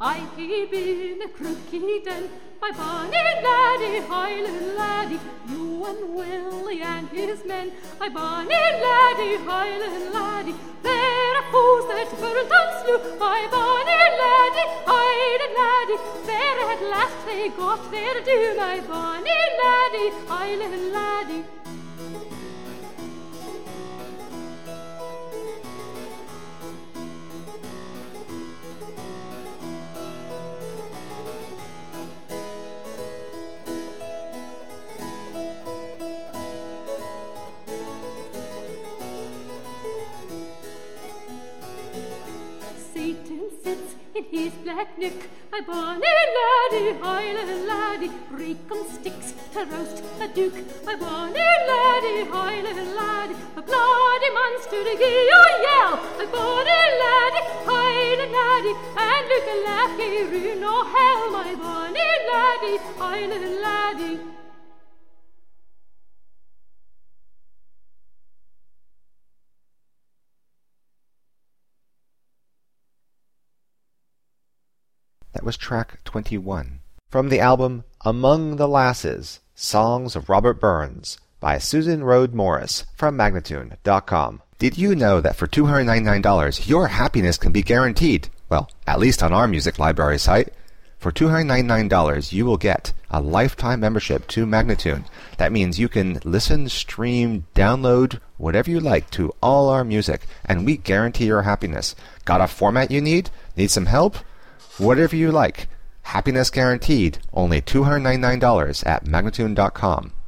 I keep in a crooky den, my bonny laddie, Highland laddie, Ewan Willie and his men, my bonny laddie, Highland laddie, there are foes that burnt and slew, my bonny laddie, Highland laddie, there at last they got their due, my bonny laddie, Highland laddie. In his black neck, my bonny laddie, Highland laddie, breaking sticks to roast a duke, my bonny laddie, Highland laddie, a bloody monster to gie a yell, my bonny laddie, Highland laddie, and look a lackey rue no hell, my bonny laddie, Highland laddie. That was track 21. From the album Among the Lasses, Songs of Robert Burns by Susan Rhodes Morris from Magnatune.com. Did you know that for $299 your happiness can be guaranteed? Well, at least on our music library site. For $299 you will get a lifetime membership to Magnatune. That means you can listen, stream, download, whatever you like to all our music, and we guarantee your happiness. Got a format you need? Need some help? Whatever you like. Happiness guaranteed. Only $299 at Magnatune.com.